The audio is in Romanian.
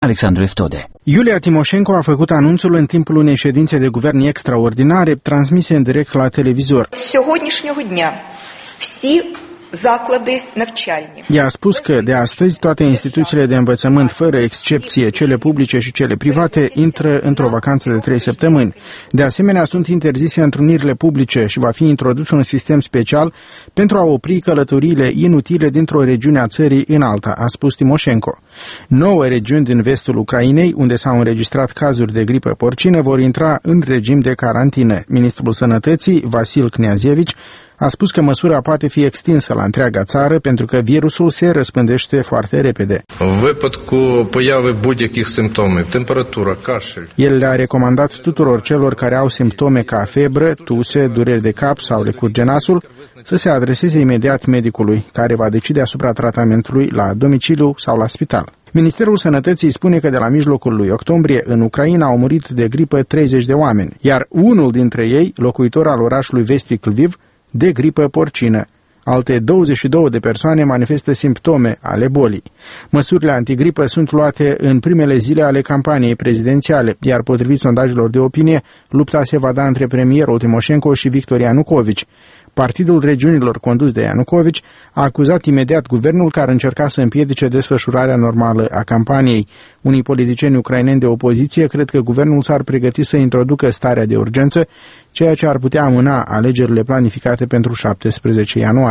Alexandru Eftode. Yulia Timoșenko a făcut anunțul în timpul unei ședințe de guvern extraordinare transmise în direct la televizor. Ea a spus că de astăzi toate instituțiile de învățământ, fără excepție, cele publice și cele private, intră într-o vacanță de 3 săptămâni. De asemenea, sunt interzise întrunirile publice și va fi introdus un sistem special pentru a opri călătoriile inutile dintr-o regiune a țării în alta, a spus Timoșenko. 9 regiuni din vestul Ucrainei, unde s-au înregistrat cazuri de gripă porcină, vor intra în regim de carantină. Ministrul Sănătății, Vasil Kniazevici, a spus că măsura poate fi extinsă la întreaga țară pentru că virusul se răspândește foarte repede. El le-a recomandat tuturor celor care au simptome ca febră, tuse, dureri de cap sau le curge nasul să se adreseze imediat medicului, care va decide asupra tratamentului la domiciliu sau la spital. Ministerul Sănătății spune că de la mijlocul lui octombrie în Ucraina au murit de gripă 30 de oameni, iar unul dintre ei, locuitor al orașului vestic Lviv, de gripă porcină. Alte 22 de persoane manifestă simptome ale bolii. Măsurile antigripă sunt luate în primele zile ale campaniei prezidențiale, iar potrivit sondajelor de opinie, lupta se va da între premierul Timoșenko și Victor Ianukovici. Partidul regiunilor condus de Ianukovici a acuzat imediat guvernul care încerca să împiedice desfășurarea normală a campaniei. Unii politicieni ucraineni de opoziție cred că guvernul s-ar pregăti să introducă starea de urgență, ceea ce ar putea amâna alegerile planificate pentru 17 ianuarie.